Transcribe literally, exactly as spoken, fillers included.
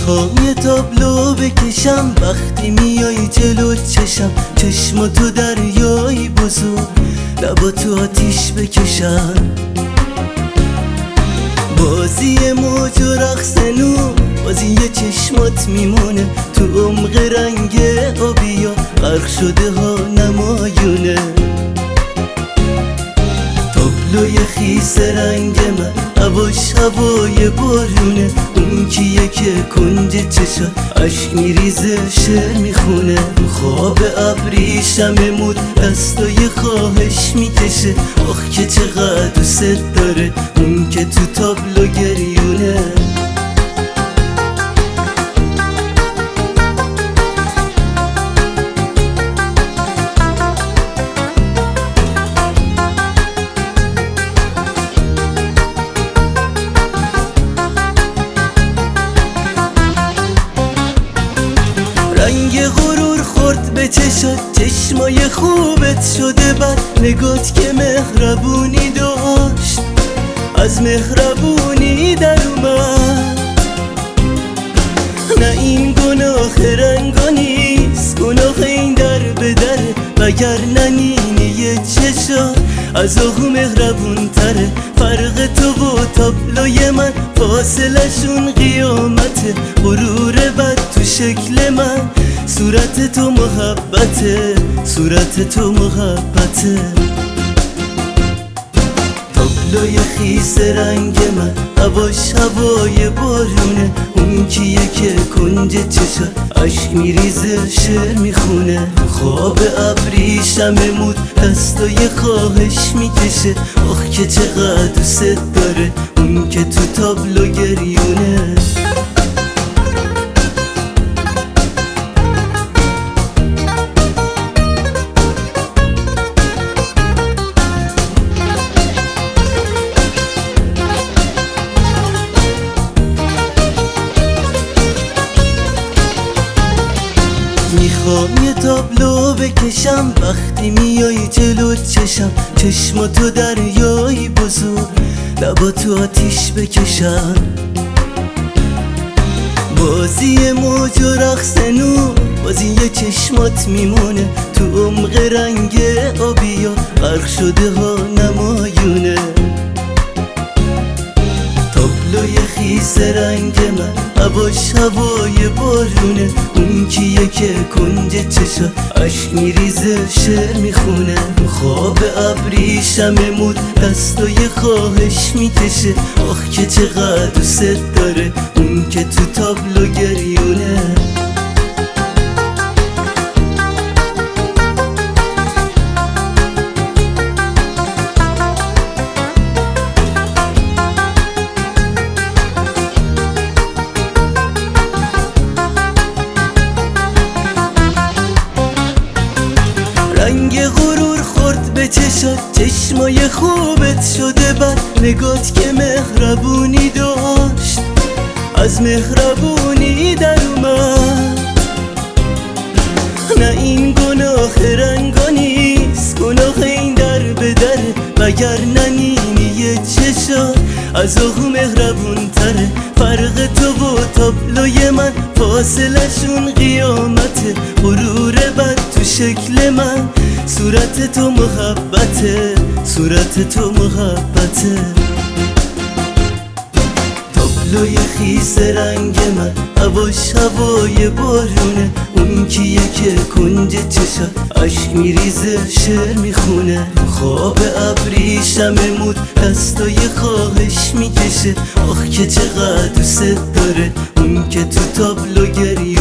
میخوام یه تابلو بکشم وقتی میای جلو چشم، چشماتو دریای بزرگ لباتو آتیش بکشم. بازی موج و رقص نور، بازی چشمات میمونه تو عمق رنگ آبیا، غرق شده ها نمایونه. تابلوی خیس رنگ من، هواش هوای بارونه، اون کیه که کنج چشات عشق میریزه شعر میخونه. خواب ابریشم مود دستای خواهش میکشه، آخ که چقدر دوست داره اون که تو تابلو گریونه. رنگ غرور خورد به چشات، چشمای خوبت شده بد، نگات که مهربونی داشت از مهربونی در اومد. نه این گناه رنگا نیست، گناه این در به دره، وگر ننینی چشات از آهو مهربون تره. فرق تو و تابلوی من فاصلشون قیامته، غرور بد تو شکل من، صورت تو محبته، صورت تو محبته. تابلوی خیس رنگ من، هواش هوای بارونه، اون کیه که کنج چشات عشق میریزه شعر میخونه. خواب ابریشم مود دستای خواهش میکشه، آخ که چقدر دوست داره اون که تو تابلو گریونه. میخوام یه تابلو بکشم وقتی میای جلو چشم، چشماتو دریای بزرگ لباتو آتیش بکشم. بازی موج و رقص نور، بازی چشمات میمونه تو عمق رنگ آبیا، غرق شده ها نمایونه. تابلوی خیس رنگ من، هواش هوای بارونه، اون کیه که کنج چشات عشق میریزه شعر میخونه. خواب ابریشم مود دستای خواهش میکشه، آخ که چقدر دوست داره اون که تو تابلو گریونه. رنگ غرور خورد به چشات، چشمای خوبت شده بد، نگات که مهربونی داشت از مهربونی در اومد. نه این گناه رنگا نیست، گناه این در به دره، وگر ننینی چشات از آهو مهربون تره. فرق تو و تابلوی من فاصلشون قیامته، غرور بد تو شکل من، صورت تو محبته، صورت تو محبته. تابلوی خیس رنگ من، هواش هوای بارونه، اون کیه که کنج چشات عشق میریزه شعر میخونه. خواب ابریشم مود دستای خواهش میکشه، آخ که چقدر دوست داره اون که تو تابلو گریونه.